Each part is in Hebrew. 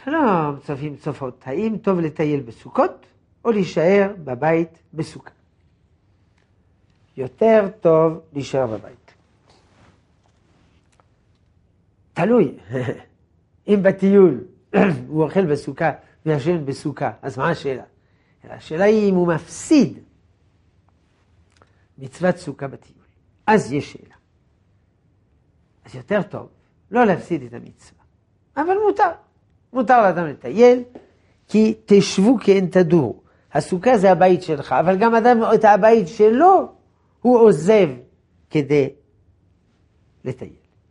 שלום, צופים צופות, האם טוב לטייל בסוכות או להישאר בבית בסוכה? יותר טוב להישאר בבית. תלוי. אם בטיול הוא אוכל בסוכה וישן בסוכה, אז מה השאלה? השאלה היא אם הוא מפסיד מצוות סוכה בטיול. אז יש שאלה. אז יותר טוב לא להפסיד את המצווה. אבל מותר לאדם לטייל, כי תשבו כי אין תדורו. הסוכה זה הבית שלך, אבל גם אדם את הבית שלו הוא עוזב כדי לטייל.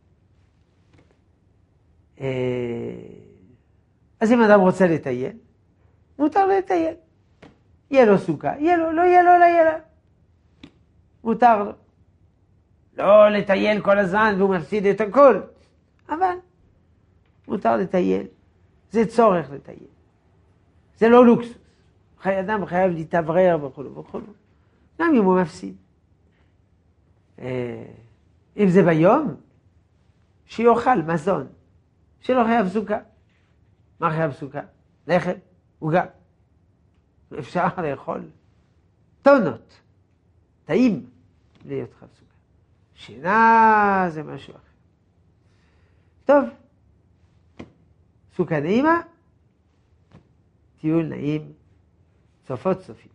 אז אם אדם רוצה לטייל, מותר לטייל. יהיה לו סוכה, יהיה לו, לא יהיה לו, לא יהיה לו. מותר לו. לא לטייל כל הזמן והוא מפסיד את הכל. אבל מותר לטייל. זה צורך לטייל. זה לא לוקסוס. אדם חייב להתאוורר וכו'. גם אם הוא מפסיד. אם זה ביום, שיאכל מזון. שלא חייב סוכה. מה חייב סוכה? לחם, עוגה. אפשר לאכול טונות. טעים להיות חייב סוכה. שינה זה משהו אחר. טוב. סוכה נעימה, טיול נעים, צופות צופים.